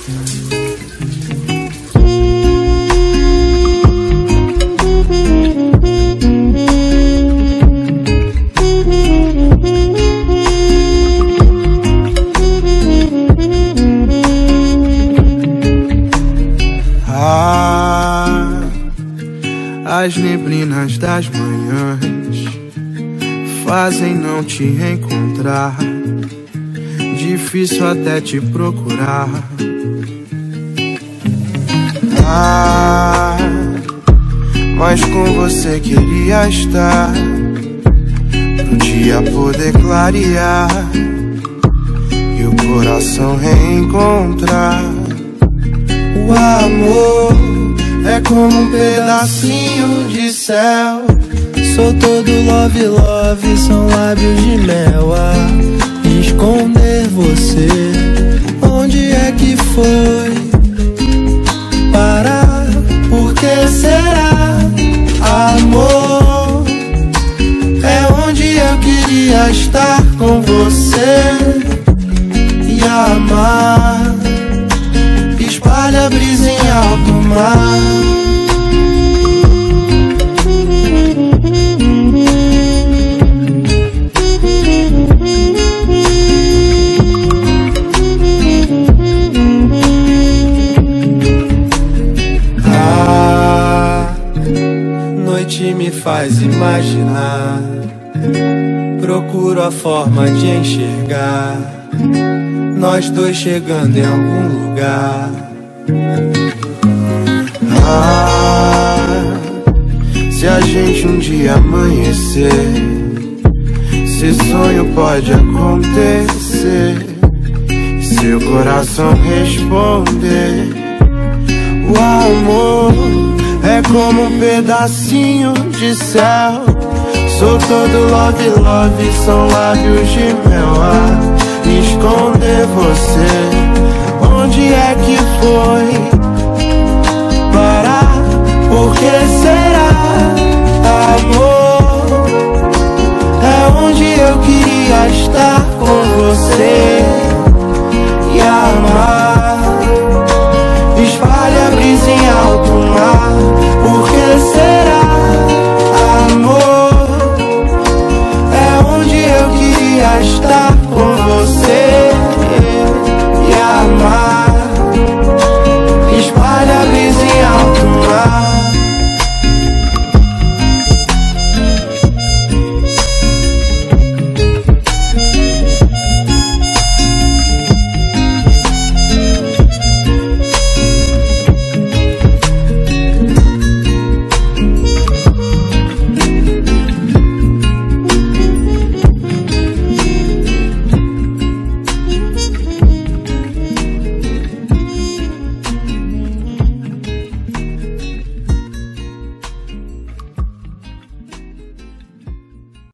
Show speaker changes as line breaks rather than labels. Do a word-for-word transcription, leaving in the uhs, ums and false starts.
As neblinas das manhãs fazem não te encontrar, difícil até te procurar. Ah, mas com você queria estar, pro dia poder clarear e o coração reencontrar. O amor é como um pedacinho de céu.
Sou todo love, love, são lábios de mel a esconder você. Onde é que foi parar? Por que será? Amor é onde eu queria estar com você e amar. Espalha a brisa em alto mar. A noite me faz imaginar, procuro a forma de enxergar nós dois chegando em algum lugar.
Ah, se a gente um dia amanhecer, esse sonho pode acontecer, seu coração responder. O amor é como um pedacinho de céu. Sou todo love, love, são lábios de mel a esconder você. Onde é que foi